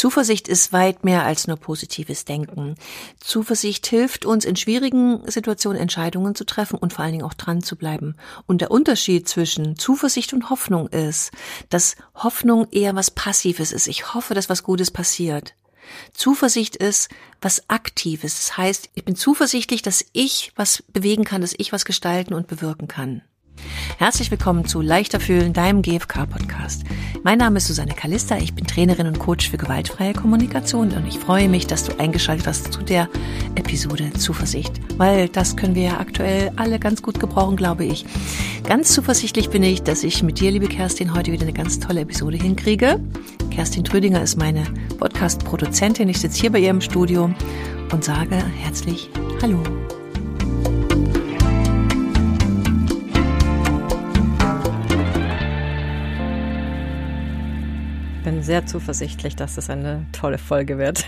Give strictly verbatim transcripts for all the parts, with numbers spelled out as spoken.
Zuversicht ist weit mehr als nur positives Denken. Zuversicht hilft uns, in schwierigen Situationen Entscheidungen zu treffen und vor allen Dingen auch dran zu bleiben. Und der Unterschied zwischen Zuversicht und Hoffnung ist, dass Hoffnung eher was Passives ist. Ich hoffe, dass was Gutes passiert. Zuversicht ist was Aktives. Das heißt, ich bin zuversichtlich, dass ich was bewegen kann, dass ich was gestalten und bewirken kann. Herzlich willkommen zu Leichter Fühlen, deinem G F K-Podcast. Mein Name ist Susanne Kalista, ich bin Trainerin und Coach für gewaltfreie Kommunikation und ich freue mich, dass du eingeschaltet hast zu der Episode Zuversicht, weil das können wir ja aktuell alle ganz gut gebrauchen, glaube ich. Ganz zuversichtlich bin ich, dass ich mit dir, liebe Kerstin, heute wieder eine ganz tolle Episode hinkriege. Kerstin Trüdinger ist meine Podcast-Produzentin, ich sitze hier bei ihr im Studio und sage herzlich Hallo. Ich bin sehr zuversichtlich, dass es eine tolle Folge wird.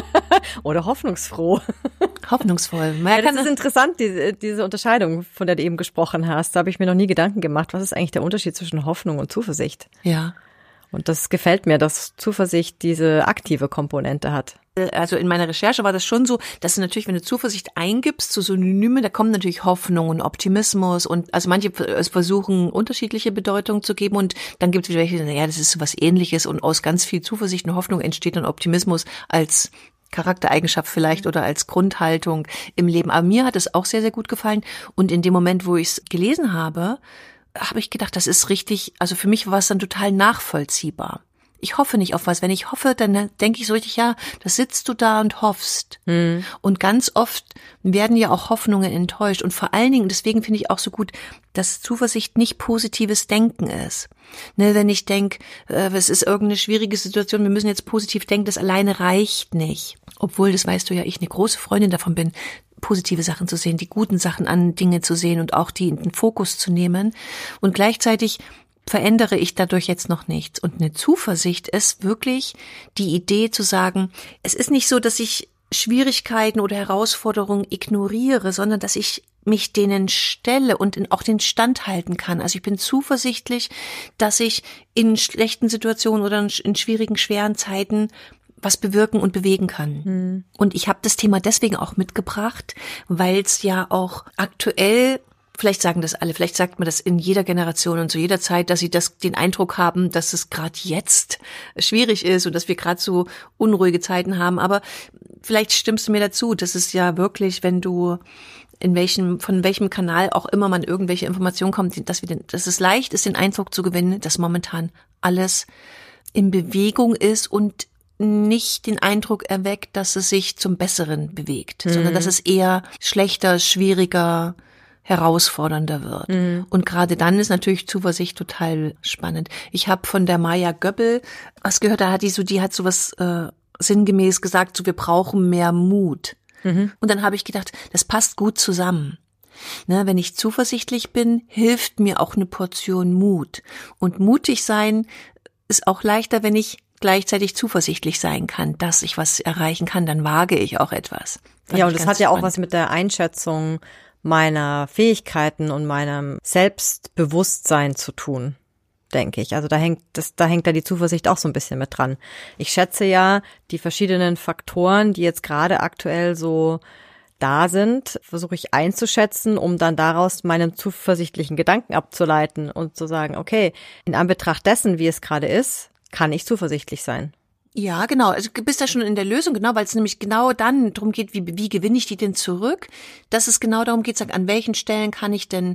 Oder hoffnungsfroh. Hoffnungsvoll. Ja, das ist interessant, diese, diese Unterscheidung, von der du eben gesprochen hast. Da habe ich mir noch nie Gedanken gemacht. Was ist eigentlich der Unterschied zwischen Hoffnung und Zuversicht? Ja. Und das gefällt mir, dass Zuversicht diese aktive Komponente hat. Also in meiner Recherche war das schon so, dass du natürlich, wenn du Zuversicht eingibst, zu Synonyme, da kommen natürlich Hoffnung und Optimismus und also manche versuchen unterschiedliche Bedeutungen zu geben und dann gibt es welche, die sagen, ja, das ist so was Ähnliches und aus ganz viel Zuversicht und Hoffnung entsteht dann Optimismus als Charaktereigenschaft vielleicht oder als Grundhaltung im Leben. Aber mir hat es auch sehr, sehr gut gefallen und in dem Moment, wo ich es gelesen habe, habe ich gedacht, das ist richtig, also für mich war es dann total nachvollziehbar. Ich hoffe nicht auf was. Wenn ich hoffe, dann denke ich so richtig, ja, da sitzt du da und hoffst. Hm. Und ganz oft werden ja auch Hoffnungen enttäuscht. Und vor allen Dingen, deswegen finde ich auch so gut, dass Zuversicht nicht positives Denken ist. Ne, wenn ich denke, äh, es ist irgendeine schwierige Situation, wir müssen jetzt positiv denken, das alleine reicht nicht. Obwohl, das weißt du ja, ich eine große Freundin davon bin, positive Sachen zu sehen, die guten Sachen an Dinge zu sehen und auch die in den Fokus zu nehmen. Und gleichzeitig verändere ich dadurch jetzt noch nichts. Und eine Zuversicht ist wirklich die Idee zu sagen, es ist nicht so, dass ich Schwierigkeiten oder Herausforderungen ignoriere, sondern dass ich mich denen stelle und auch den Stand halten kann. Also ich bin zuversichtlich, dass ich in schlechten Situationen oder in schwierigen, schweren Zeiten was bewirken und bewegen kann. Hm. Und ich habe das Thema deswegen auch mitgebracht, weil es ja auch aktuell, vielleicht sagen das alle, vielleicht sagt man das in jeder Generation und zu jeder Zeit, dass sie das den Eindruck haben, dass es gerade jetzt schwierig ist und dass wir gerade so unruhige Zeiten haben. Aber vielleicht stimmst du mir dazu, dass es ja wirklich, wenn du in welchem, von welchem Kanal auch immer man irgendwelche Informationen kommt, dass wir den, dass es leicht ist, den Eindruck zu gewinnen, dass momentan alles in Bewegung ist und nicht den Eindruck erweckt, dass es sich zum Besseren bewegt, mhm. sondern dass es eher schlechter, schwieriger, herausfordernder wird. Mhm. Und gerade dann ist natürlich Zuversicht total spannend. Ich habe von der Maya Göbbel was gehört, da hat die so, die hat sowas äh, sinngemäß gesagt, so wir brauchen mehr Mut. Mhm. Und dann habe ich gedacht, das passt gut zusammen. Ne, wenn ich zuversichtlich bin, hilft mir auch eine Portion Mut. Und mutig sein ist auch leichter, wenn ich gleichzeitig zuversichtlich sein kann, dass ich was erreichen kann, dann wage ich auch etwas. Fand ja, und das hat ja auch was mit der Einschätzung meiner Fähigkeiten und meinem Selbstbewusstsein zu tun, denke ich. Also da hängt das, da hängt da die Zuversicht auch so ein bisschen mit dran. Ich schätze ja die verschiedenen Faktoren, die jetzt gerade aktuell so da sind, versuche ich einzuschätzen, um dann daraus meinen zuversichtlichen Gedanken abzuleiten und zu sagen, okay, in Anbetracht dessen, wie es gerade ist, kann ich zuversichtlich sein. Ja, genau. Also du bist da schon in der Lösung, genau, weil es nämlich genau dann darum geht, wie, wie gewinne ich die denn zurück, dass es genau darum geht, sagen, an welchen Stellen kann ich denn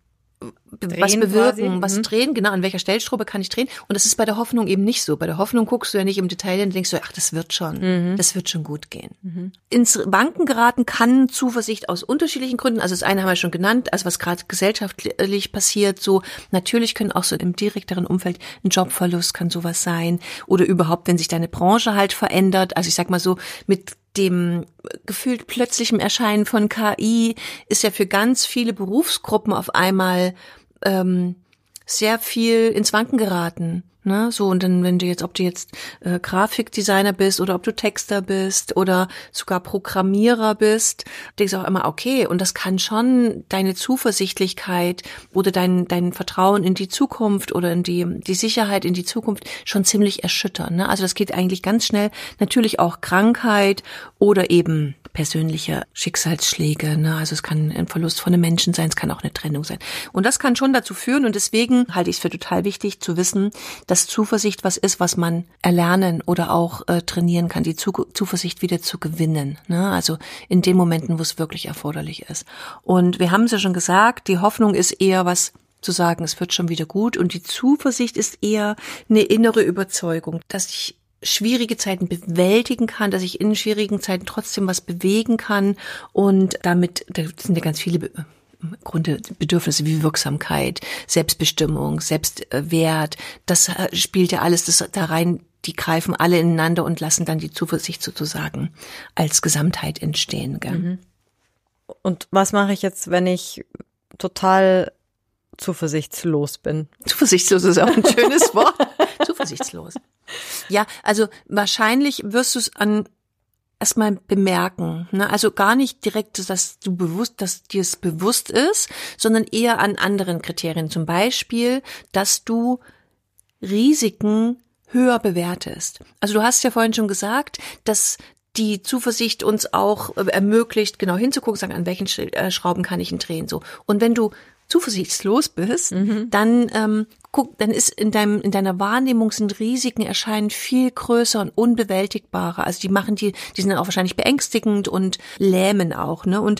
drehen was bewirken, quasi. was mhm. drehen, genau, an welcher Stellschraube kann ich drehen. Und das ist bei der Hoffnung eben nicht so. Bei der Hoffnung guckst du ja nicht im Detail und denkst du, ach, das wird schon, mhm. das wird schon gut gehen. Mhm. Ins Wanken geraten kann Zuversicht aus unterschiedlichen Gründen. Also das eine haben wir schon genannt, also was gerade gesellschaftlich passiert, so natürlich können auch so im direkteren Umfeld ein Jobverlust kann sowas sein oder überhaupt, wenn sich deine Branche halt verändert. Also ich sag mal so, mit dem gefühlt plötzlichem Erscheinen von K I ist ja für ganz viele Berufsgruppen auf einmal ähm, sehr viel ins Wanken geraten. Ne, so, und dann, wenn du jetzt, ob du jetzt äh, Grafikdesigner bist oder ob du Texter bist oder sogar Programmierer bist, denkst du auch immer, okay, und das kann schon deine Zuversichtlichkeit oder dein dein Vertrauen in die Zukunft oder in die die Sicherheit in die Zukunft schon ziemlich erschüttern. Ne? Also das geht eigentlich ganz schnell. Natürlich auch Krankheit oder eben persönliche Schicksalsschläge, ne? Also es kann ein Verlust von einem Menschen sein, es kann auch eine Trennung sein. Und das kann schon dazu führen, und deswegen halte ich es für total wichtig zu wissen, dass Zuversicht was ist, was man erlernen oder auch äh, trainieren kann, die Zu- Zuversicht wieder zu gewinnen, ne? Also in den Momenten, wo es wirklich erforderlich ist. Und wir haben es ja schon gesagt, die Hoffnung ist eher was zu sagen, es wird schon wieder gut, und die Zuversicht ist eher eine innere Überzeugung, dass ich schwierige Zeiten bewältigen kann, dass ich in schwierigen Zeiten trotzdem was bewegen kann, und damit, da sind ja ganz viele Be- Grunde Bedürfnisse wie Wirksamkeit, Selbstbestimmung, Selbstwert, das spielt ja alles das da rein, die greifen alle ineinander und lassen dann die Zuversicht sozusagen als Gesamtheit entstehen. Gell? Mhm. Und was mache ich jetzt, wenn ich total zuversichtslos bin? Zuversichtslos ist auch ein schönes Wort. Zuversichtslos. Ja, also wahrscheinlich wirst du es an erstmal bemerken, ne? Also gar nicht direkt, dass du bewusst, dass dir es bewusst ist, sondern eher an anderen Kriterien. Zum Beispiel, dass du Risiken höher bewertest. Also du hast ja vorhin schon gesagt, dass die Zuversicht uns auch ermöglicht, genau hinzugucken, sagen, an welchen Schrauben kann ich ihn drehen, so. Und wenn du zuversichtslos bist, mhm. dann ähm, guck, dann ist in deinem in deiner Wahrnehmung sind Risiken erscheinen viel größer und unbewältigbarer. Also die machen die, die sind auch wahrscheinlich beängstigend und lähmen auch, ne? Und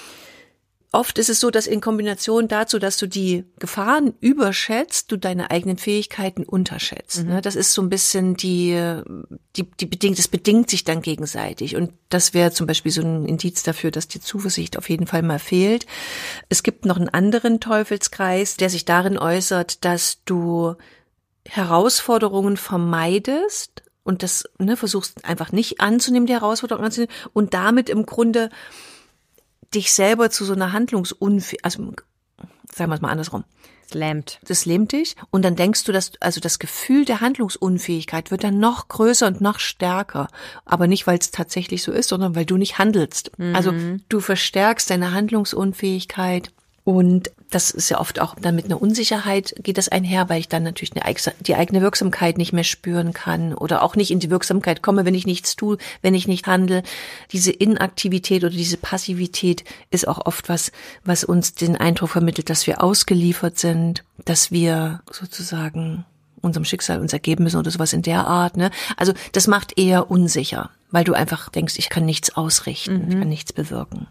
oft ist es so, dass in Kombination dazu, dass du die Gefahren überschätzt, du deine eigenen Fähigkeiten unterschätzt. Mhm. Das ist so ein bisschen die, die, die bedingt, das bedingt sich dann gegenseitig. Und das wäre zum Beispiel so ein Indiz dafür, dass die Zuversicht auf jeden Fall mal fehlt. Es gibt noch einen anderen Teufelskreis, der sich darin äußert, dass du Herausforderungen vermeidest und das, ne, versuchst einfach nicht anzunehmen, die Herausforderungen anzunehmen, und damit im Grunde dich selber zu so einer Handlungsunfähigkeit, also sagen wir es mal andersrum. Das lähmt. Das lähmt dich, und dann denkst du, dass also das Gefühl der Handlungsunfähigkeit wird dann noch größer und noch stärker. Aber nicht, weil es tatsächlich so ist, sondern weil du nicht handelst. Mhm. Also du verstärkst deine Handlungsunfähigkeit. Und das ist ja oft auch dann mit einer Unsicherheit geht das einher, weil ich dann natürlich eine, die eigene Wirksamkeit nicht mehr spüren kann oder auch nicht in die Wirksamkeit komme, wenn ich nichts tue, wenn ich nicht handle. Diese Inaktivität oder diese Passivität ist auch oft was, was uns den Eindruck vermittelt, dass wir ausgeliefert sind, dass wir sozusagen unserem Schicksal uns ergeben müssen oder sowas in der Art, ne? Also das macht eher unsicher, weil du einfach denkst, ich kann nichts ausrichten, mhm. ich kann nichts bewirken.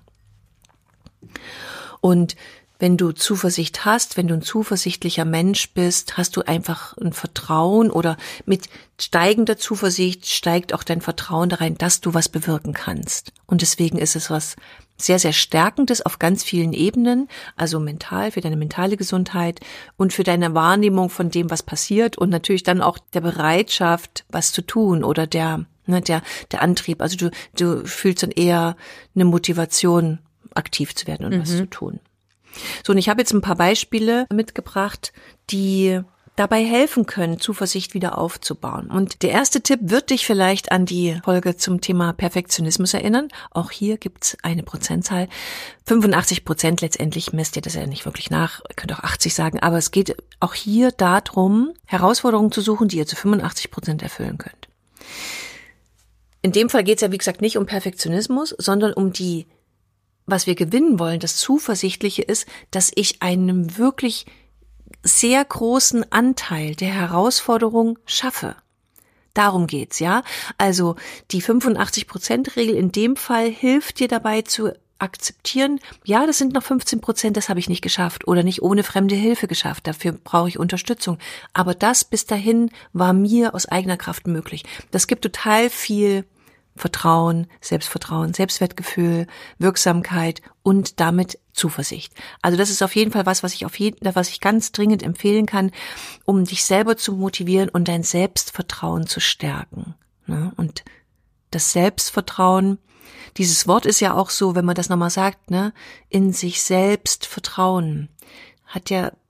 Und wenn du Zuversicht hast, wenn du ein zuversichtlicher Mensch bist, hast du einfach ein Vertrauen, oder mit steigender Zuversicht steigt auch dein Vertrauen da rein, dass du was bewirken kannst. Und deswegen ist es was sehr, sehr Stärkendes auf ganz vielen Ebenen, also mental, für deine mentale Gesundheit und für deine Wahrnehmung von dem, was passiert, und natürlich dann auch der Bereitschaft, was zu tun, oder der, ne, der, der Antrieb. Also du, du fühlst dann eher eine Motivation, aktiv zu werden und mhm. was zu tun. So, und ich habe jetzt ein paar Beispiele mitgebracht, die dabei helfen können, Zuversicht wieder aufzubauen. Und der erste Tipp wird dich vielleicht an die Folge zum Thema Perfektionismus erinnern. Auch hier gibt's eine Prozentzahl. fünfundachtzig Prozent letztendlich misst ihr das ja nicht wirklich nach. Ihr könnt auch achtzig sagen, aber es geht auch hier darum, Herausforderungen zu suchen, die ihr zu fünfundachtzig Prozent erfüllen könnt. In dem Fall geht's ja, wie gesagt, nicht um Perfektionismus, sondern um die, was wir gewinnen wollen, das Zuversichtliche ist, dass ich einen wirklich sehr großen Anteil der Herausforderung schaffe. Darum geht's, ja. Also die fünfundachtzig Prozent Regel in dem Fall hilft dir dabei zu akzeptieren, ja, das sind noch fünfzehn Prozent, das habe ich nicht geschafft oder nicht ohne fremde Hilfe geschafft, dafür brauche ich Unterstützung. Aber das bis dahin war mir aus eigener Kraft möglich. Das gibt total viel Vertrauen, Selbstvertrauen, Selbstwertgefühl, Wirksamkeit und damit Zuversicht. Also das ist auf jeden Fall was, was ich auf jeden, was ich ganz dringend empfehlen kann, um dich selber zu motivieren und dein Selbstvertrauen zu stärken. Und das Selbstvertrauen, dieses Wort ist ja auch so, wenn man das nochmal sagt, ne, in sich selbst vertrauen, hat ja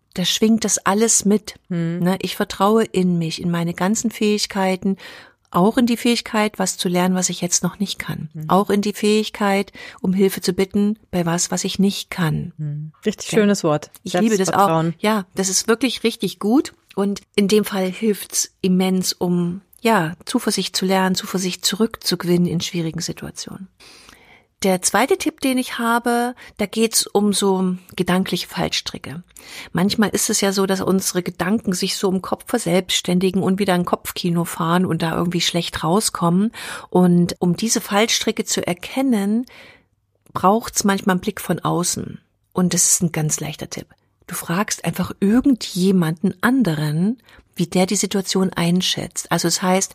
da schwingt das alles mit. Hm. Ne? Ich vertraue in mich, in meine ganzen Fähigkeiten, auch in die Fähigkeit, was zu lernen, was ich jetzt noch nicht kann. Mhm. Auch in die Fähigkeit, um Hilfe zu bitten bei was, was ich nicht kann. Mhm. Richtig okay. Schönes Wort. Ich liebe das auch. Ja, das ist wirklich richtig gut. Und in dem Fall hilft's immens, um ja Zuversicht zu lernen, Zuversicht zurückzugewinnen in schwierigen Situationen. Der zweite Tipp, den ich habe, da geht's um so gedankliche Fallstricke. Manchmal ist es ja so, dass unsere Gedanken sich so im Kopf verselbstständigen und wieder ein Kopfkino fahren und da irgendwie schlecht rauskommen. Und um diese Fallstricke zu erkennen, braucht's manchmal einen Blick von außen. Und das ist ein ganz leichter Tipp. Du fragst einfach irgendjemanden anderen, wie der die Situation einschätzt. Also es heißt,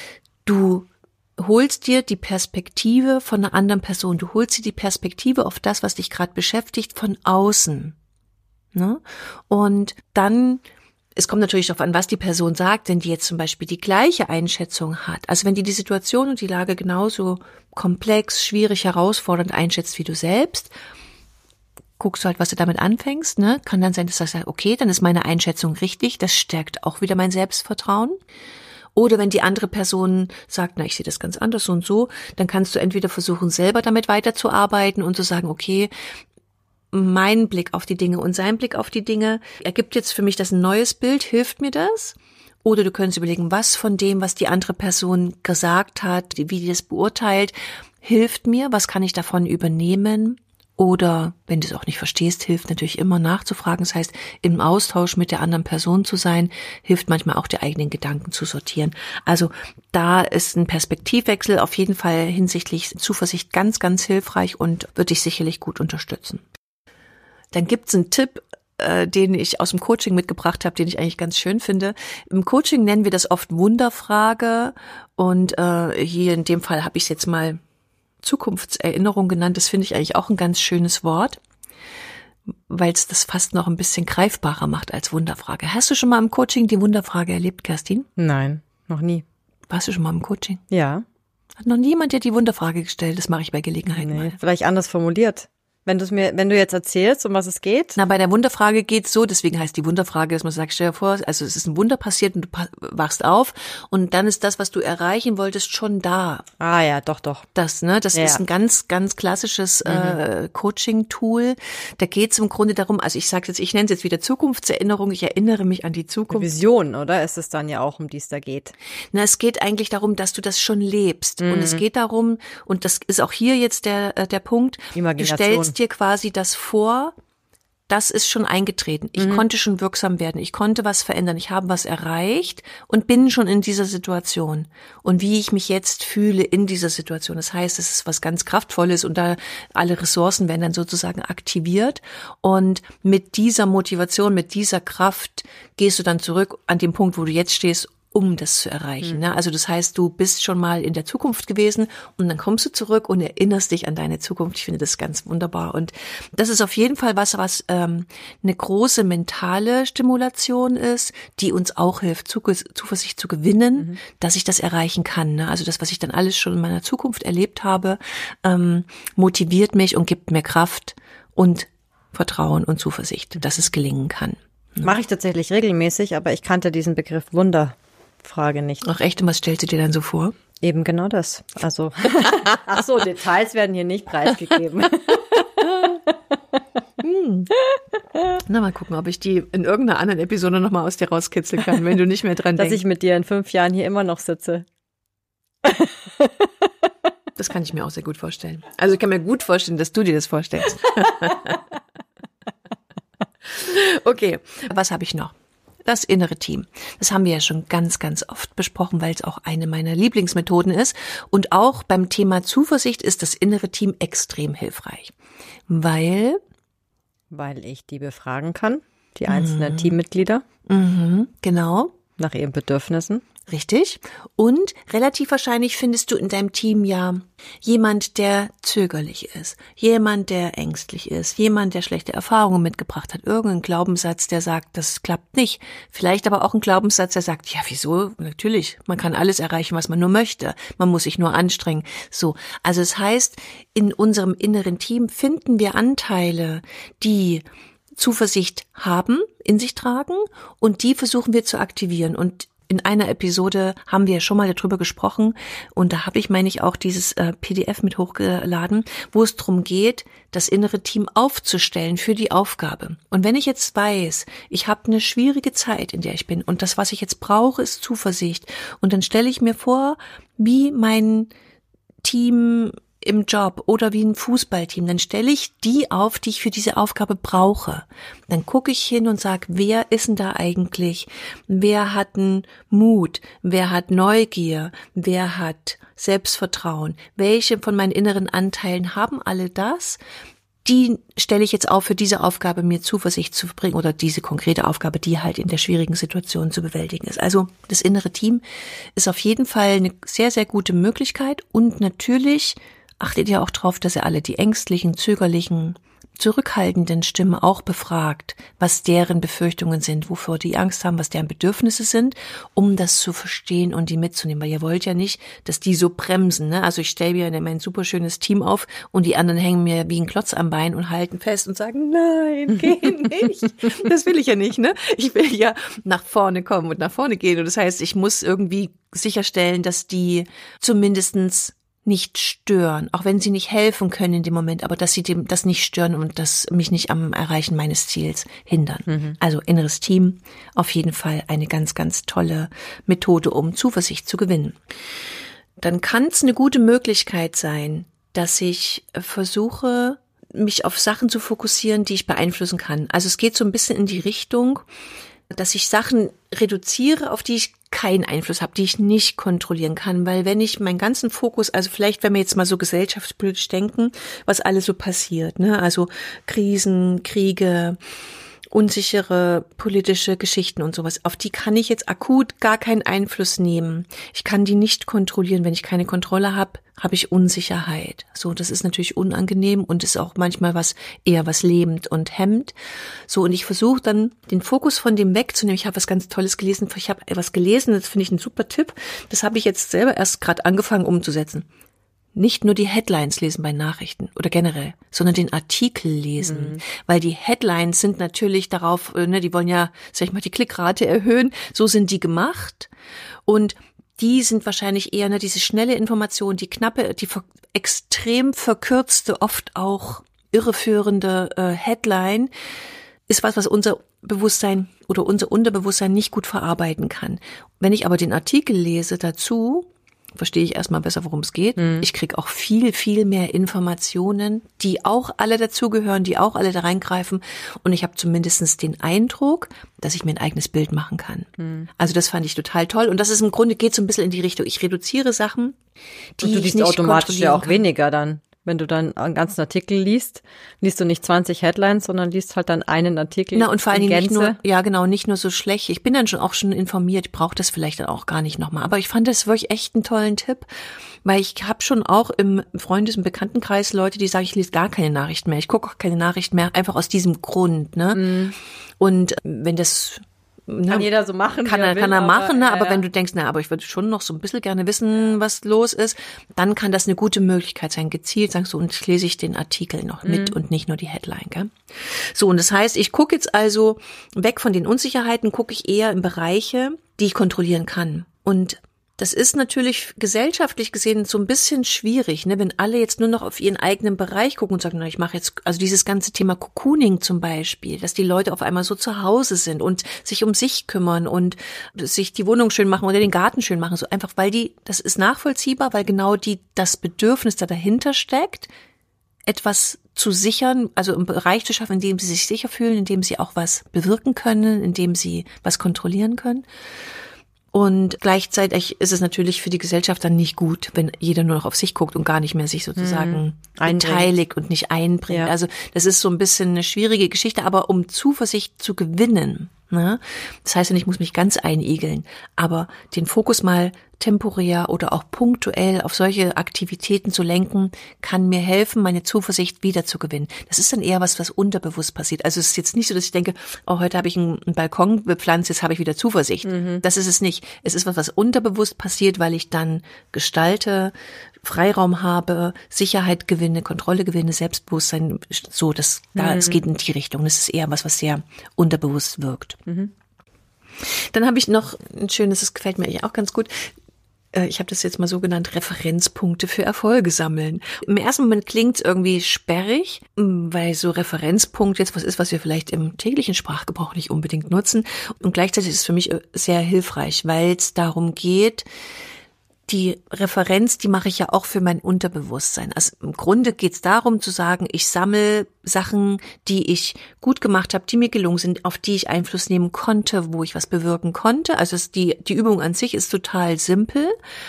du holst dir die Perspektive von einer anderen Person. Du holst dir die Perspektive auf das, was dich gerade beschäftigt, von außen. Ne? Und dann, es kommt natürlich darauf an, was die Person sagt, wenn die jetzt zum Beispiel die gleiche Einschätzung hat. Also wenn die die Situation und die Lage genauso komplex, schwierig, herausfordernd einschätzt wie du selbst, guckst du halt, was du damit anfängst. Ne? Kann dann sein, dass du sagst, okay, dann ist meine Einschätzung richtig. Das stärkt auch wieder mein Selbstvertrauen. Oder wenn die andere Person sagt, na, ich sehe das ganz anders so und so, dann kannst du entweder versuchen, selber damit weiterzuarbeiten und zu sagen, okay, mein Blick auf die Dinge und sein Blick auf die Dinge ergibt jetzt für mich das ein neues Bild, hilft mir das? Oder du könntest überlegen, was von dem, was die andere Person gesagt hat, wie die das beurteilt, hilft mir, was kann ich davon übernehmen? Oder, wenn du es auch nicht verstehst, hilft natürlich immer nachzufragen. Das heißt, im Austausch mit der anderen Person zu sein, hilft manchmal auch, die eigenen Gedanken zu sortieren. Also da ist ein Perspektivwechsel auf jeden Fall hinsichtlich Zuversicht ganz, ganz hilfreich und wird dich sicherlich gut unterstützen. Dann gibt's einen Tipp, äh, den ich aus dem Coaching mitgebracht habe, den ich eigentlich ganz schön finde. Im Coaching nennen wir das oft Wunderfrage und äh, hier in dem Fall habe ich es jetzt mal Zukunftserinnerung genannt. Das finde ich eigentlich auch ein ganz schönes Wort, weil es das fast noch ein bisschen greifbarer macht als Wunderfrage. Hast du schon mal im Coaching die Wunderfrage erlebt, Kerstin? Nein, noch nie. Warst du schon mal im Coaching? Ja. Hat noch niemand dir die Wunderfrage gestellt? Das mache ich bei Gelegenheit nee, mal. Vielleicht anders formuliert. Wenn du es mir, wenn du jetzt erzählst, um was es geht. Na, bei der Wunderfrage geht's so, deswegen heißt die Wunderfrage, dass man sagt, stell dir vor, also es ist ein Wunder passiert und du wachst auf und dann ist das, was du erreichen wolltest, schon da. Ah ja, doch, doch. Das, ne, das ja. ist ein ganz, ganz klassisches mhm. äh, Coaching-Tool. Da geht's im Grunde darum, also ich sage jetzt, ich nenne es jetzt wieder Zukunftserinnerung, ich erinnere mich an die Zukunft. Vision, oder? Ist es dann ja auch, um die es da geht? Na, es geht eigentlich darum, dass du das schon lebst mhm. und es geht darum, und das ist auch hier jetzt der, der Punkt, Imagination. Du stellst dir quasi das vor, das ist schon eingetreten. Ich mhm. konnte schon wirksam werden. Ich konnte was verändern. Ich habe was erreicht und bin schon in dieser Situation. Und wie ich mich jetzt fühle in dieser Situation. Das heißt, es ist was ganz Kraftvolles und da alle Ressourcen werden dann sozusagen aktiviert. Und mit dieser Motivation, mit dieser Kraft gehst du dann zurück an den Punkt, wo du jetzt stehst, um das zu erreichen. Mhm. Also das heißt, du bist schon mal in der Zukunft gewesen und dann kommst du zurück und erinnerst dich an deine Zukunft. Ich finde das ganz wunderbar. Und das ist auf jeden Fall was, was ähm, eine große mentale Stimulation ist, die uns auch hilft, Zuversicht zu gewinnen, mhm. dass ich das erreichen kann. Ne? Also das, was ich dann alles schon in meiner Zukunft erlebt habe, ähm, motiviert mich und gibt mir Kraft und Vertrauen und Zuversicht, dass es gelingen kann. Ne? Mache ich tatsächlich regelmäßig, aber ich kannte diesen Begriff Wunder. Frage nicht. Ach echt, und was stellst du dir dann so vor? Eben genau das. Also, ach so, Details werden hier nicht preisgegeben. hm. Na, mal gucken, ob ich die in irgendeiner anderen Episode nochmal aus dir rauskitzeln kann, wenn du nicht mehr dran Dass denkst. Dass ich mit dir in fünf Jahren hier immer noch sitze. Das kann ich mir auch sehr gut vorstellen. Also ich kann mir gut vorstellen, dass du dir das vorstellst. Okay, was habe ich noch? Das innere Team. Das haben wir ja schon ganz, ganz oft besprochen, weil es auch eine meiner Lieblingsmethoden ist. Und auch beim Thema Zuversicht ist das innere Team extrem hilfreich. Weil? Weil ich die befragen kann, die einzelnen mhm. Teammitglieder. Mhm, genau. Nach ihren Bedürfnissen. Richtig. Und relativ wahrscheinlich findest du in deinem Team ja jemand, der zögerlich ist, jemand, der ängstlich ist, jemand, der schlechte Erfahrungen mitgebracht hat, irgendein Glaubenssatz, der sagt, das klappt nicht. Vielleicht aber auch ein Glaubenssatz, der sagt, ja, wieso? Natürlich, man kann alles erreichen, was man nur möchte. Man muss sich nur anstrengen. So. Also es heißt, in unserem inneren Team finden wir Anteile, die Zuversicht haben, in sich tragen und die versuchen wir zu aktivieren. Und in einer Episode haben wir schon mal darüber gesprochen und da habe ich, meine ich, auch dieses äh, P D F mit hochgeladen, wo es darum geht, das innere Team aufzustellen für die Aufgabe. Und wenn ich jetzt weiß, ich habe eine schwierige Zeit, in der ich bin und das, was ich jetzt brauche, ist Zuversicht und dann stelle ich mir vor, wie mein Team im Job oder wie ein Fußballteam, dann stelle ich die auf, die ich für diese Aufgabe brauche. Dann gucke ich hin und sage, wer ist denn da eigentlich? Wer hat einen Mut? Wer hat Neugier? Wer hat Selbstvertrauen? Welche von meinen inneren Anteilen haben alle das? Die stelle ich jetzt auf, für diese Aufgabe mir Zuversicht zu bringen oder diese konkrete Aufgabe, die halt in der schwierigen Situation zu bewältigen ist. Also das innere Team ist auf jeden Fall eine sehr, sehr gute Möglichkeit und natürlich achtet ihr auch drauf, dass ihr alle die ängstlichen, zögerlichen, zurückhaltenden Stimmen auch befragt, was deren Befürchtungen sind, wovor die Angst haben, was deren Bedürfnisse sind, um das zu verstehen und die mitzunehmen. Weil ihr wollt ja nicht, dass die so bremsen. Ne? Also ich stelle mir mein super schönes Team auf und die anderen hängen mir wie ein Klotz am Bein und halten fest und sagen, nein, geh nicht. Das will ich ja nicht. Ne? Ich will ja nach vorne kommen und nach vorne gehen. Und das heißt, ich muss irgendwie sicherstellen, dass die zumindestens nicht stören, auch wenn sie nicht helfen können in dem Moment, aber dass sie dem das nicht stören und das mich nicht am Erreichen meines Ziels hindern. Mhm. Also inneres Team, auf jeden Fall eine ganz, ganz tolle Methode, um Zuversicht zu gewinnen. Dann kann es eine gute Möglichkeit sein, dass ich versuche, mich auf Sachen zu fokussieren, die ich beeinflussen kann. Also es geht so ein bisschen in die Richtung, dass ich Sachen reduziere, auf die ich keinen Einfluss habe, die ich nicht kontrollieren kann, weil wenn ich meinen ganzen Fokus, also vielleicht, wenn wir jetzt mal so gesellschaftspolitisch denken, was alles so passiert, ne, also Krisen, Kriege, unsichere politische Geschichten und sowas, auf die kann ich jetzt akut gar keinen Einfluss nehmen. Ich kann die nicht kontrollieren. Wenn ich keine Kontrolle habe, habe ich Unsicherheit. So, das ist natürlich unangenehm und ist auch manchmal was eher was lähmt und hemmt. So, und ich versuche dann den Fokus von dem wegzunehmen. Ich habe was ganz Tolles gelesen. Ich habe was gelesen, das finde ich ein super Tipp. Das habe ich jetzt selber erst gerade angefangen umzusetzen. Nicht nur die Headlines lesen bei Nachrichten oder generell, sondern den Artikel lesen. Mhm. Weil die Headlines sind natürlich darauf, ne, die wollen ja, sag ich mal, die Klickrate erhöhen. So sind die gemacht. Und die sind wahrscheinlich eher, ne, diese schnelle Information, die knappe, die ver- extrem verkürzte, oft auch irreführende äh, Headline ist was, was unser Bewusstsein oder unser Unterbewusstsein nicht gut verarbeiten kann. Wenn ich aber den Artikel lese dazu, verstehe ich erstmal besser, worum es geht. Mhm. Ich kriege auch viel, viel mehr Informationen, die auch alle dazugehören, die auch alle da reingreifen. Und ich habe zumindest den Eindruck, dass ich mir ein eigenes Bild machen kann. Mhm. Also das fand ich total toll. Und das ist im Grunde, geht so ein bisschen in die Richtung. Ich reduziere Sachen, die Und du ich liest nicht automatisch ja auch kann. weniger dann. Wenn du dann einen ganzen Artikel liest, liest du nicht zwanzig Headlines, sondern liest halt dann einen Artikel. Na, und vor allen in Dingen nicht Gänze. nur, ja genau, nicht nur so schlecht. Ich bin dann schon auch schon informiert, ich brauche das vielleicht dann auch gar nicht nochmal. Aber ich fand das wirklich echt einen tollen Tipp, weil ich habe schon auch im Freundes- und Bekanntenkreis Leute, die sagen, ich lese gar keine Nachrichten mehr. Ich gucke auch keine Nachrichten mehr, einfach aus diesem Grund. Ne? Mm. Und wenn das... Kann na, jeder so machen, kann wie er, er, will, kann er machen, ne? aber, aber ja, wenn du denkst, na, aber ich würde schon noch so ein bisschen gerne wissen, was los ist, dann kann das eine gute Möglichkeit sein. Gezielt sagst du, und ich lese ich den Artikel noch mit mhm. und nicht nur die Headline, gell? So, und das heißt, ich gucke jetzt also weg von den Unsicherheiten, gucke ich eher in Bereiche, die ich kontrollieren kann. Und das ist natürlich gesellschaftlich gesehen so ein bisschen schwierig, ne, wenn alle jetzt nur noch auf ihren eigenen Bereich gucken und sagen, na, ich mache jetzt, also dieses ganze Thema Cocooning zum Beispiel, dass die Leute auf einmal so zu Hause sind und sich um sich kümmern und sich die Wohnung schön machen oder den Garten schön machen, so einfach, weil die, das ist nachvollziehbar, weil genau die, das Bedürfnis da dahinter steckt, etwas zu sichern, also einen Bereich zu schaffen, in dem sie sich sicher fühlen, in dem sie auch was bewirken können, in dem sie was kontrollieren können. Und gleichzeitig ist es natürlich für die Gesellschaft dann nicht gut, wenn jeder nur noch auf sich guckt und gar nicht mehr sich sozusagen mhm. beteiligt und nicht einbringt. Ja. Also das ist so ein bisschen eine schwierige Geschichte, aber um Zuversicht zu gewinnen, Ne? Das heißt ja nicht, ich muss mich ganz einigeln, aber den Fokus mal temporär oder auch punktuell auf solche Aktivitäten zu lenken, kann mir helfen, meine Zuversicht wiederzugewinnen. Das ist dann eher was, was unterbewusst passiert. Also es ist jetzt nicht so, dass ich denke, oh, heute habe ich einen Balkon bepflanzt, jetzt habe ich wieder Zuversicht. Mhm. Das ist es nicht. Es ist was, was unterbewusst passiert, weil ich dann gestalte, Freiraum habe, Sicherheit gewinne, Kontrolle gewinne, Selbstbewusstsein, so, das, da, es geht in die Richtung. Das ist eher was, was sehr unterbewusst wirkt. Mhm. Dann habe ich noch ein schönes, das gefällt mir eigentlich auch ganz gut. Ich habe das jetzt mal so genannt, Referenzpunkte für Erfolge sammeln. Im ersten Moment klingt es irgendwie sperrig, weil so Referenzpunkt jetzt was ist, was wir vielleicht im täglichen Sprachgebrauch nicht unbedingt nutzen. Und gleichzeitig ist es für mich sehr hilfreich, weil es darum geht, die Referenz, die mache ich ja auch für mein Unterbewusstsein. Also im Grunde geht es darum zu sagen, ich sammle Sachen, die ich gut gemacht habe, die mir gelungen sind, auf die ich Einfluss nehmen konnte, wo ich was bewirken konnte. Also es, die, die Übung an sich ist total simpel.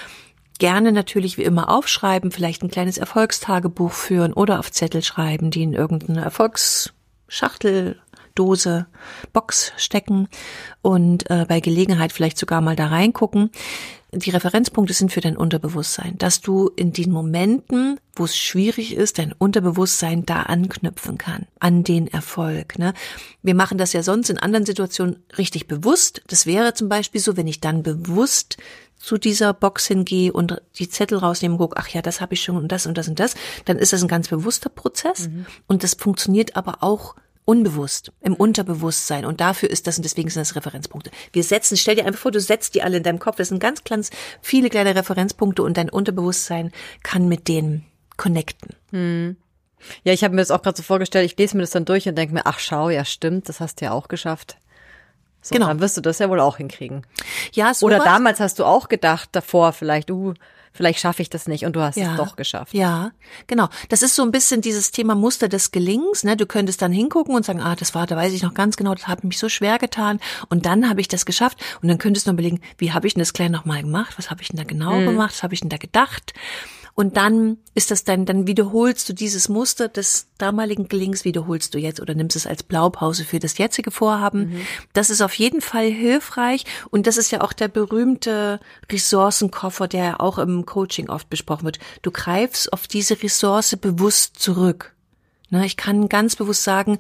Gerne natürlich wie immer aufschreiben, vielleicht ein kleines Erfolgstagebuch führen oder auf Zettel schreiben, die in irgendeine Erfolgsschachtel, Dose, Box stecken und äh, bei Gelegenheit vielleicht sogar mal da reingucken. Die Referenzpunkte sind für dein Unterbewusstsein, dass du in den Momenten, wo es schwierig ist, dein Unterbewusstsein da anknüpfen kann, an den Erfolg. Ne? Wir machen das ja sonst in anderen Situationen richtig bewusst. Das wäre zum Beispiel so, wenn ich dann bewusst zu dieser Box hingehe und die Zettel rausnehme und gucke, ach ja, das habe ich schon und das und das und das, dann ist das ein ganz bewusster Prozess. Mhm. Und das funktioniert aber auch unbewusst, im Unterbewusstsein. Und dafür ist das, und deswegen sind das Referenzpunkte. Wir setzen, stell dir einfach vor, du setzt die alle in deinem Kopf. Das sind ganz ganz viele kleine Referenzpunkte und dein Unterbewusstsein kann mit denen connecten. Hm. Ja, ich habe mir das auch gerade so vorgestellt, ich lese mir das dann durch und denke mir, ach schau, ja stimmt, das hast du ja auch geschafft. So, genau. Dann wirst du das ja wohl auch hinkriegen. Ja, so Oder damals hast du auch gedacht, davor vielleicht, uh, vielleicht schaffe ich das nicht und du hast ja, es doch geschafft. Ja, genau. Das ist so ein bisschen dieses Thema Muster des Gelingens. Ne? Du könntest dann hingucken und sagen, ah, das war, da weiß ich noch ganz genau, das hat mich so schwer getan und dann habe ich das geschafft. Und dann könntest du noch überlegen, wie habe ich denn das klein nochmal gemacht? Was habe ich denn da genau hm. gemacht? Was habe ich denn da gedacht? Und dann ist das dann, dann wiederholst du dieses Muster des damaligen Gelingens, wiederholst du jetzt oder nimmst es als Blaupause für das jetzige Vorhaben. Mhm. Das ist auf jeden Fall hilfreich und das ist ja auch der berühmte Ressourcenkoffer, der auch im Coaching oft besprochen wird. Du greifst auf diese Ressource bewusst zurück. Ne, ich kann ganz bewusst sagen,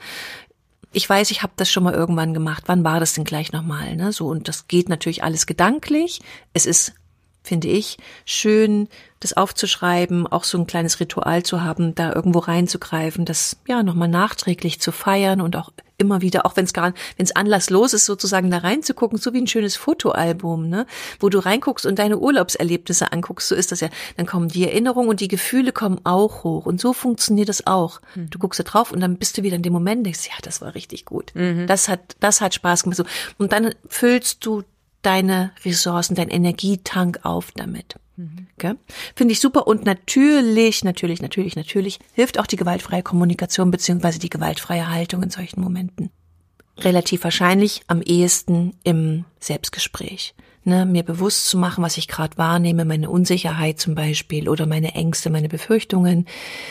ich weiß, ich habe das schon mal irgendwann gemacht. Wann war das denn gleich nochmal? Ne, so, und das geht natürlich alles gedanklich. Es ist, finde ich, schön, das aufzuschreiben, auch so ein kleines Ritual zu haben, da irgendwo reinzugreifen, das ja nochmal nachträglich zu feiern und auch immer wieder, auch wenn es gar, wenn es anlasslos ist, sozusagen da reinzugucken, so wie ein schönes Fotoalbum, ne, wo du reinguckst und deine Urlaubserlebnisse anguckst, so ist das ja, dann kommen die Erinnerungen und die Gefühle kommen auch hoch und so funktioniert das auch. Mhm. Du guckst da drauf und dann bist du wieder in dem Moment, denkst, ja, das war richtig gut, mhm. das hat, das hat Spaß gemacht, so. Und dann füllst du deine Ressourcen, dein Energietank auf damit. Mhm. Okay? Finde ich super. Und natürlich, natürlich, natürlich, natürlich hilft auch die gewaltfreie Kommunikation beziehungsweise die gewaltfreie Haltung in solchen Momenten. Relativ wahrscheinlich am ehesten im Selbstgespräch. Ne, mir bewusst zu machen, was ich gerade wahrnehme, meine Unsicherheit zum Beispiel oder meine Ängste, meine Befürchtungen.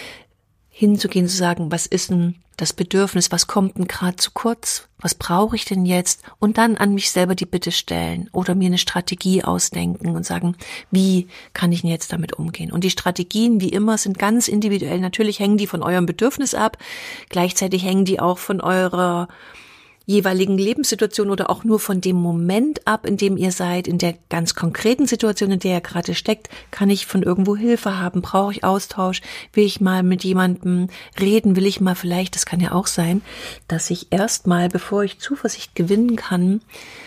Hinzugehen, zu sagen, was ist denn das Bedürfnis, was kommt denn gerade zu kurz, was brauche ich denn jetzt und dann an mich selber die Bitte stellen oder mir eine Strategie ausdenken und sagen, wie kann ich denn jetzt damit umgehen? Und die Strategien, wie immer, sind ganz individuell. Natürlich hängen die von eurem Bedürfnis ab, gleichzeitig hängen die auch von eurer jeweiligen Lebenssituation oder auch nur von dem Moment ab, in dem ihr seid, in der ganz konkreten Situation, in der ihr gerade steckt. Kann ich von irgendwo Hilfe haben? Brauche ich Austausch? Will ich mal mit jemandem reden? Will ich mal vielleicht, das kann ja auch sein, dass ich erstmal, bevor ich Zuversicht gewinnen kann,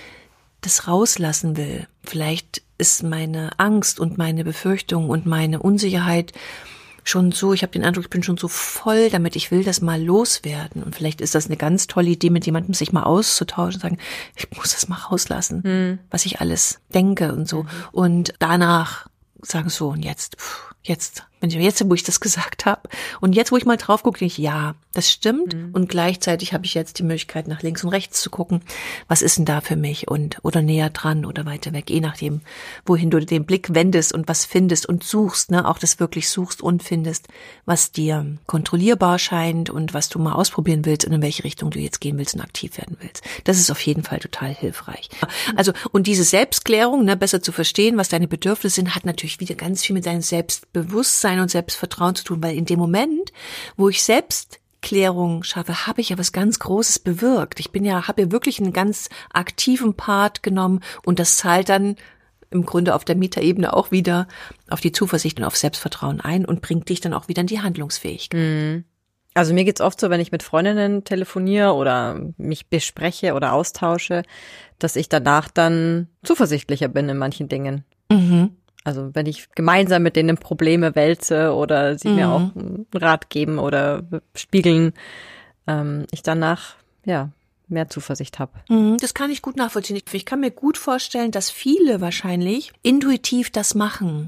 das rauslassen will. Vielleicht ist meine Angst und meine Befürchtung und meine Unsicherheit schon so, ich habe den Eindruck, ich bin schon so voll damit, ich will das mal loswerden. Und vielleicht ist das eine ganz tolle Idee, mit jemandem sich mal auszutauschen und sagen, ich muss das mal rauslassen, hm. was ich alles denke und so. Mhm. Und danach sagen so, und jetzt, pff, jetzt Wenn ich jetzt, wo ich das gesagt habe und jetzt, wo ich mal drauf gucke, denke ich, ja, das stimmt. Mhm. Und gleichzeitig habe ich jetzt die Möglichkeit, nach links und rechts zu gucken, was ist denn da für mich und oder näher dran oder weiter weg, je nachdem, wohin du den Blick wendest und was findest und suchst, ne, auch das wirklich suchst und findest, was dir kontrollierbar scheint und was du mal ausprobieren willst und in welche Richtung du jetzt gehen willst und aktiv werden willst. Das ist auf jeden Fall total hilfreich. Also, und diese Selbstklärung, ne, besser zu verstehen, was deine Bedürfnisse sind, hat natürlich wieder ganz viel mit deinem Selbstbewusstsein und Selbstvertrauen zu tun, weil in dem Moment, wo ich Selbstklärung schaffe, habe ich ja was ganz Großes bewirkt. Ich bin ja, habe ja wirklich einen ganz aktiven Part genommen und das zahlt dann im Grunde auf der Metaebene auch wieder auf die Zuversicht und auf Selbstvertrauen ein und bringt dich dann auch wieder in die Handlungsfähigkeit. Also mir geht's oft so, wenn ich mit Freundinnen telefoniere oder mich bespreche oder austausche, dass ich danach dann zuversichtlicher bin in manchen Dingen. Mhm. Also wenn ich gemeinsam mit denen Probleme wälze oder sie mhm. mir auch einen Rat geben oder spiegeln, ähm, ich danach ja mehr Zuversicht habe. Mhm, das kann ich gut nachvollziehen. Ich kann mir gut vorstellen, dass viele wahrscheinlich intuitiv das machen.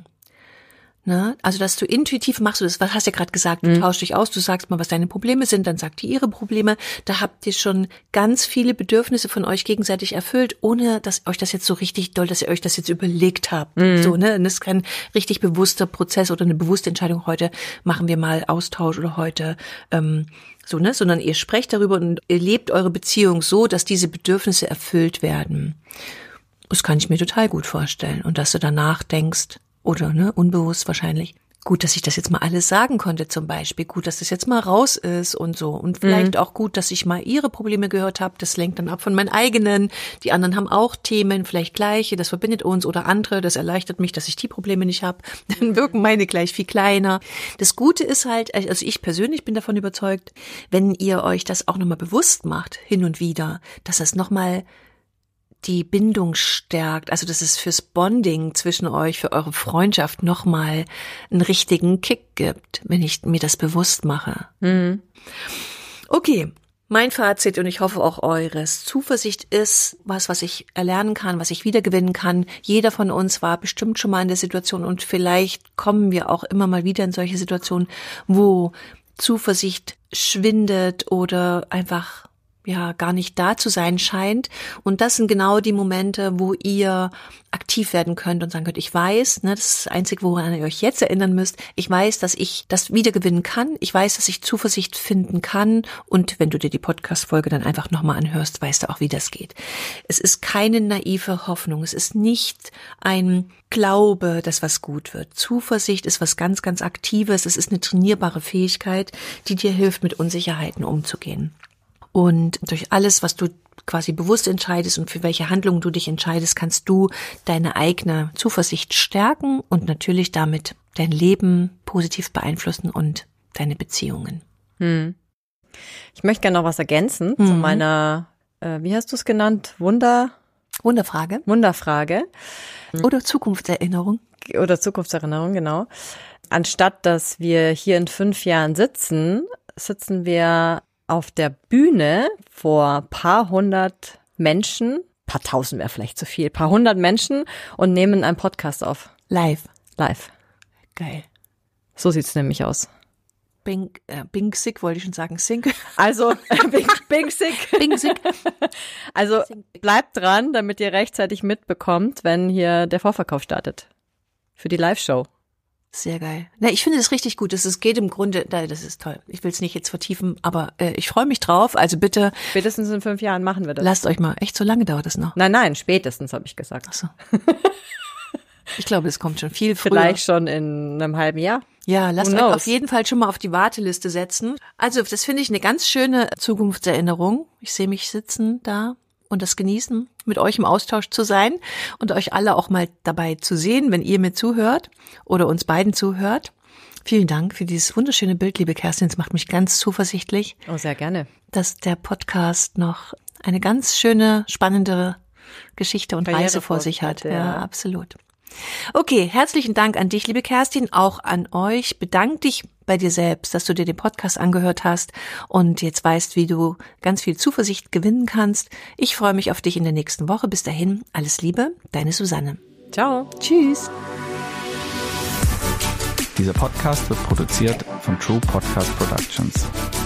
Ne? Also, dass du intuitiv machst, du das, was hast du ja gerade gesagt, du mhm. tauschst dich aus, du sagst mal, was deine Probleme sind, dann sagt die ihre Probleme. Da habt ihr schon ganz viele Bedürfnisse von euch gegenseitig erfüllt, ohne dass euch das jetzt so richtig doll, dass ihr euch das jetzt überlegt habt. Mhm. So, ne? Und das ist kein richtig bewusster Prozess oder eine bewusste Entscheidung. Heute machen wir mal Austausch oder heute, ähm, so, ne? Sondern ihr sprecht darüber und ihr lebt eure Beziehung so, dass diese Bedürfnisse erfüllt werden. Das kann ich mir total gut vorstellen. Und dass du danach denkst, oder, ne, unbewusst wahrscheinlich. Gut, dass ich das jetzt mal alles sagen konnte zum Beispiel. Gut, dass das jetzt mal raus ist und so. Und vielleicht mhm. auch gut, dass ich mal ihre Probleme gehört habe. Das lenkt dann ab von meinen eigenen. Die anderen haben auch Themen, vielleicht gleiche. Das verbindet uns oder andere. Das erleichtert mich, dass ich die Probleme nicht habe. Dann wirken meine gleich viel kleiner. Das Gute ist halt, also ich persönlich bin davon überzeugt, wenn ihr euch das auch nochmal bewusst macht, hin und wieder, dass das nochmal die Bindung stärkt, also dass es fürs Bonding zwischen euch, für eure Freundschaft nochmal einen richtigen Kick gibt, wenn ich mir das bewusst mache. Mhm. Okay, mein Fazit und ich hoffe auch eures. Zuversicht ist was, was ich erlernen kann, was ich wiedergewinnen kann. Jeder von uns war bestimmt schon mal in der Situation und vielleicht kommen wir auch immer mal wieder in solche Situationen, wo Zuversicht schwindet oder einfach ja gar nicht da zu sein scheint. Und das sind genau die Momente, wo ihr aktiv werden könnt und sagen könnt, ich weiß, ne, das ist das Einzige, woran ihr euch jetzt erinnern müsst, ich weiß, dass ich das wiedergewinnen kann, ich weiß, dass ich Zuversicht finden kann und wenn du dir die Podcast-Folge dann einfach nochmal anhörst, weißt du auch, wie das geht. Es ist keine naive Hoffnung, es ist nicht ein Glaube, dass was gut wird. Zuversicht ist was ganz, ganz Aktives, es ist eine trainierbare Fähigkeit, die dir hilft, mit Unsicherheiten umzugehen. Und durch alles, was du quasi bewusst entscheidest und für welche Handlungen du dich entscheidest, kannst du deine eigene Zuversicht stärken und natürlich damit dein Leben positiv beeinflussen und deine Beziehungen. Hm. Ich möchte gerne noch was ergänzen mhm. zu meiner, äh, wie hast du es genannt? Wunder? Wunderfrage. Wunderfrage. Oder Zukunftserinnerung. Oder Zukunftserinnerung, genau. Anstatt, dass wir hier in fünf Jahren sitzen, sitzen wir auf der Bühne vor paar hundert Menschen, paar tausend wäre vielleicht zu viel, paar hundert Menschen und nehmen einen Podcast auf. Live. Live. Geil. So sieht's nämlich aus. Bing, äh, Bing Sick wollte ich schon sagen, Sync. Also, Bing, Bing Sick. Bing Sick. Also, bleibt dran, damit ihr rechtzeitig mitbekommt, wenn hier der Vorverkauf startet. Für die Live-Show. Sehr geil. Na, ich finde das richtig gut. Das ist, geht im Grunde, das ist toll. Ich will es nicht jetzt vertiefen, aber äh, ich freue mich drauf. Also bitte. Spätestens in fünf Jahren machen wir das. Lasst euch mal. Echt, so lange dauert das noch? Nein, nein, spätestens, habe ich gesagt. Ach so. Ich glaube, das kommt schon viel früher. Vielleicht schon in einem halben Jahr. Ja, lasst euch auf jeden Fall schon mal auf die Warteliste setzen. Also, das finde ich eine ganz schöne Zukunftserinnerung. Ich sehe mich sitzen da und das genießen, mit euch im Austausch zu sein und euch alle auch mal dabei zu sehen, wenn ihr mir zuhört oder uns beiden zuhört. Vielen Dank für dieses wunderschöne Bild, liebe Kerstin. Es macht mich ganz zuversichtlich. Oh, sehr gerne. Dass der Podcast noch eine ganz schöne, spannende Geschichte und Karriere Reise vor sich hat. Ja. ja, absolut. Okay, herzlichen Dank an dich, liebe Kerstin, auch an euch. Bedank dich bei dir selbst, dass du dir den Podcast angehört hast und jetzt weißt, wie du ganz viel Zuversicht gewinnen kannst. Ich freue mich auf dich in der nächsten Woche. Bis dahin, alles Liebe, deine Susanne. Ciao. Tschüss. Dieser Podcast wird produziert von True Podcast Productions.